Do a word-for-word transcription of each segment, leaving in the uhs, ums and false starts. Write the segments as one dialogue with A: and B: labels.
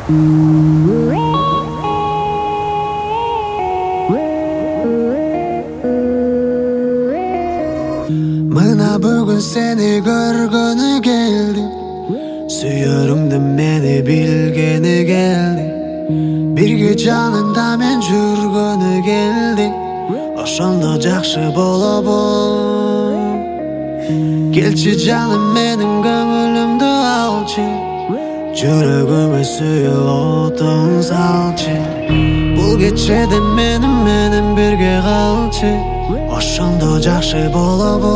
A: Mına bugün seni görgünü geldi, süyörüngdü meni bilgeni geldi. Birge janında men жүрgөнү geldi, ошондо жакшы болобу. Келчи жаным менин көңүлүмдү алчы, жүрөгүмө сүйүү отун салчы. Бул кечеде менин менен бирге калчы, ошондо жакшы болобу.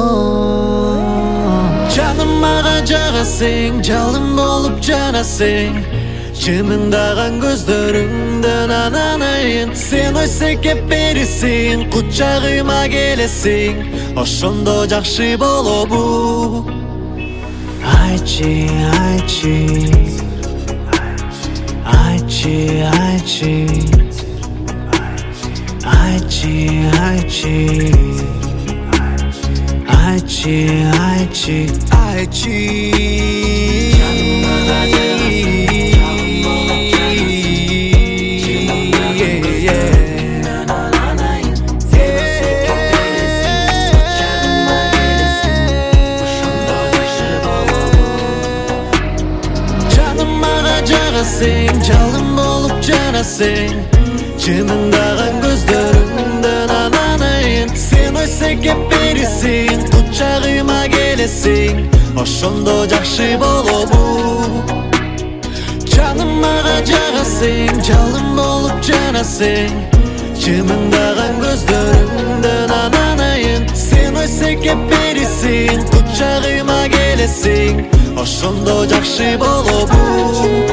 A: Жаным мага жагасың, жалын болуп жанасың, жымыңдаган көздөрүңдөн ананайын. Сен ойсекеп берисиң, кучагыма келесиң, ошондо жакшы болобу. Айтчы, айтчы, айтчы, айтчы, айтчы, айтчы, айтчы, айтчы, айтчы. Sen çalım bolup janasың, жымыңдаган көздөрүңдөн ананайын. Сен ойсекеп берисиң, кучагыма келесиң, ошондо жакшы болобу. Жаным мага жагасың, жалын болуп жанасың, жымыңдаган көздөрүңдөн ананайын. Сен ойсекеп берисиң, кучагыма келесиң, ошондо жакшы болобу.